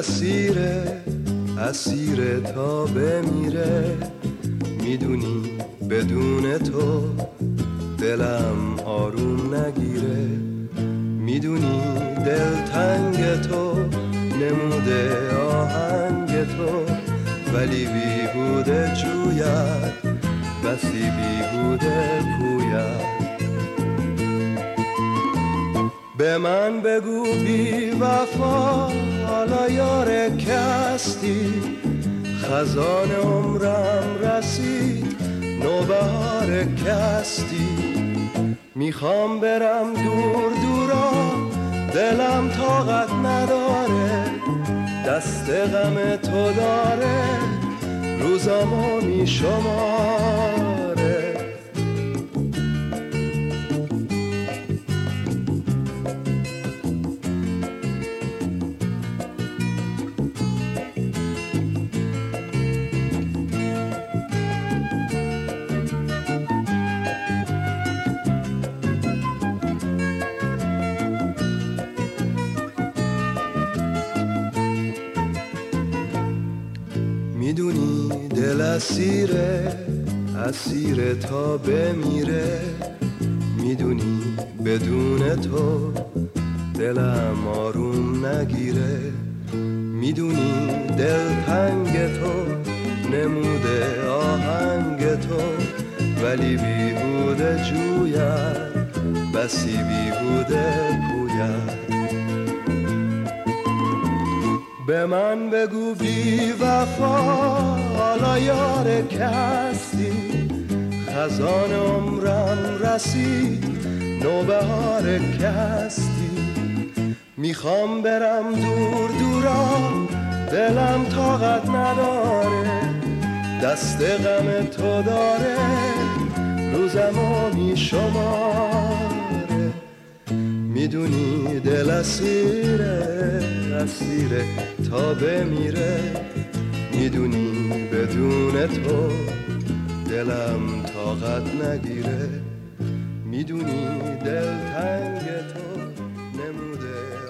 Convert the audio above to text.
اسیر تا بمیره. میدونی بدون تو دلم آروم نگیره. میدونی دلتنگ تو نموده آهنگ تو، ولی بیهوده جوید بسی بیهوده پوید. به من بگو بی وفا حالا یار کستی، خزان عمرم رسید نوبهار کستی. میخوام برم دور دورا دلم طاقت نداره، دست غم تو داره روزامو میشماره. میدونی دل اسیر تا بمیره. میدونی بدون تو دلم آروم نگیره. میدونی دلتنگ تو نموده آهنگ تو، ولی بیهوده جوید بسی بیهوده پوید. به من بگو بی وفا حالا یار کستی، خزان عمرم رسید نوبهار کستی. میخوام برم دور دورا دلم طاقت نداره، دست غم تو داره روزمو میشماره. میدونی دل اسیره تا بمیره. میدونی بدون تو دلم طاقت نگیره. میدونی دلتنگ تو نموده